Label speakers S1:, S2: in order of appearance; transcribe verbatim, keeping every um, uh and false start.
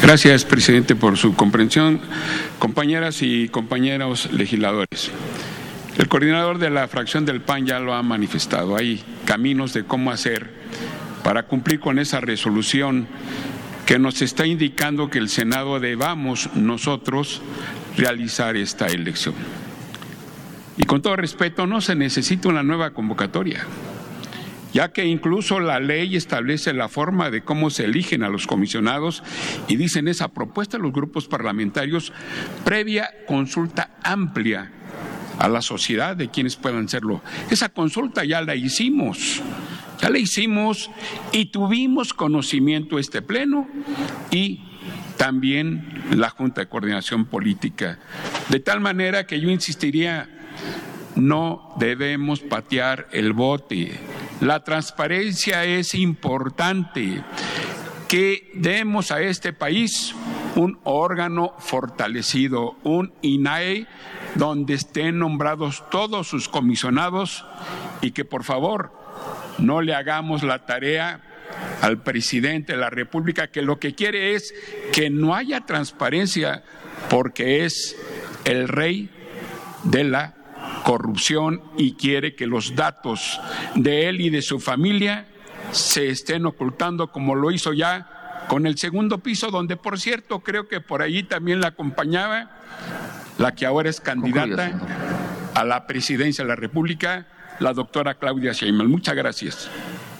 S1: Gracias, presidente, por su comprensión. Compañeras y compañeros legisladores, el coordinador de la fracción del P A N ya lo ha manifestado. Hay caminos de cómo hacer para cumplir con esa resolución que nos está indicando que el Senado debamos nosotros realizar esta elección. Y con todo respeto, no se necesita una nueva convocatoria, ya que incluso la ley establece la forma de cómo se eligen a los comisionados y dicen esa propuesta de los grupos parlamentarios previa consulta amplia a la sociedad de quienes puedan serlo. Esa consulta ya la hicimos, ya la hicimos y tuvimos conocimiento este pleno y también la Junta de Coordinación Política. De tal manera que yo insistiría, no debemos patear el bote. La transparencia es importante. Que demos a este país un órgano fortalecido, un I N A E, donde estén nombrados todos sus comisionados y que por favor no le hagamos la tarea al presidente de la República, que lo que quiere es que no haya transparencia porque es el rey de la corrupción y quiere que los datos de él y de su familia se estén ocultando, como lo hizo ya con el segundo piso, donde por cierto creo que por allí también la acompañaba la que ahora es candidata a la presidencia de la República, la doctora Claudia Sheinbaum. Muchas gracias.